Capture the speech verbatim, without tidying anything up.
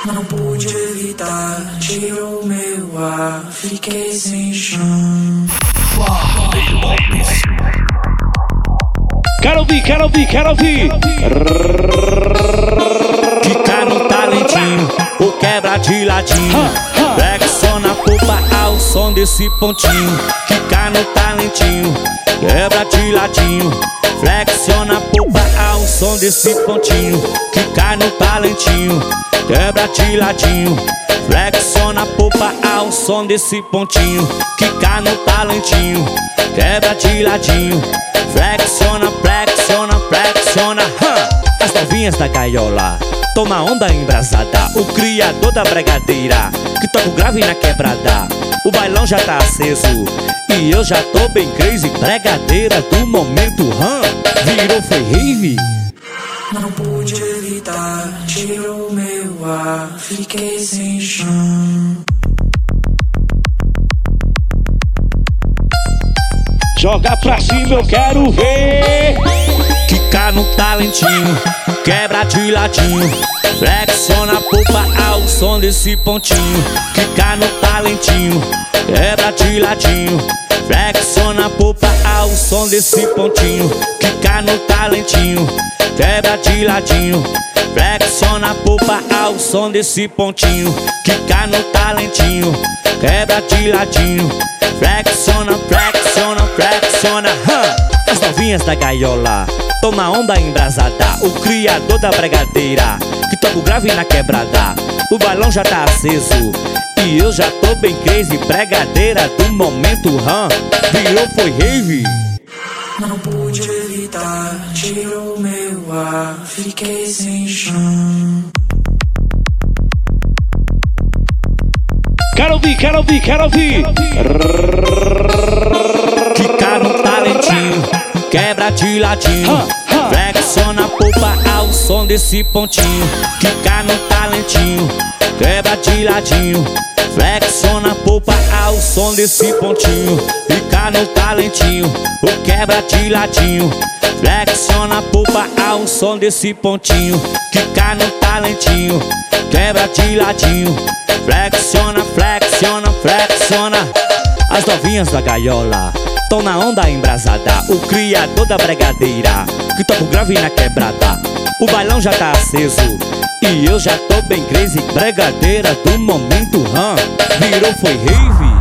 Não pude evitar, tirou meu ar, fiquei sem chão. Quero ouvir, quero ouvir, quero ouvir. Fica no talentinho, o quebra de ladinho. Flexiona a pupa ao som desse pontinho. Fica no talentinho, quebra de ladinho. Flexiona a pupa ao som desse pontinho. Fica no talentinho, quebra de ladinho. Flexiona a pupa ao som desse pontinho. Fica no talentinho, quebra de ladinho. Flexiona, flexiona, flexiona. As novinhas da gaiola, toma onda embrasada. O criador da bregadeira, que toca o grave na quebrada. O bailão já tá aceso e eu já tô bem crazy. Bregadeira do momento, hum, virou foi rave. Não pude evitar, tirou meu ar, fiquei sem chão. Joga pra cima, eu quero ver. Quica no talentinho, quebra de ladinho. Flexiona a pupa ao som desse pontinho. Quica no talentinho, quebra de ladinho. Flexiona a pupa ao som desse pontinho. Quica no talentinho, quebra de ladinho. Flexiona a pupa ao som desse pontinho. Quica no talentinho, quebra de ladinho. Flexiona, flexiona, flexiona. Hum. As novinhas da gaiola, toma onda embrasada. O criador da bregadeira, que toca o grave na quebrada. O bailão já tá aceso e eu já tô bem crazy. Bregadeira do momento, hum, virou foi rave. Não pude evitar, tirou meu ar, fiquei sem chão. Quero ouvir, quero ouvir, quero ouvir. Quica no talentinho, quebra de ladinho. Flexiona a pupa ao som desse pontinho. Quica no talentinho, quebra de ladinho. Flexiona a pupa ao som desse pontinho. Fica no talentinho, o quebra de ladinho. Flexiona a pupa ao som desse pontinho. Fica no talentinho, quebra de ladinho. Flexiona, flexiona, flexiona. As novinhas da gaiola, tão na onda embrasada. O criador da bregadeira, que toca o grave na quebrada. O bailão já tá aceso e eu já tô bem crazy. Bregadeira do momento, hum, virou foi rave.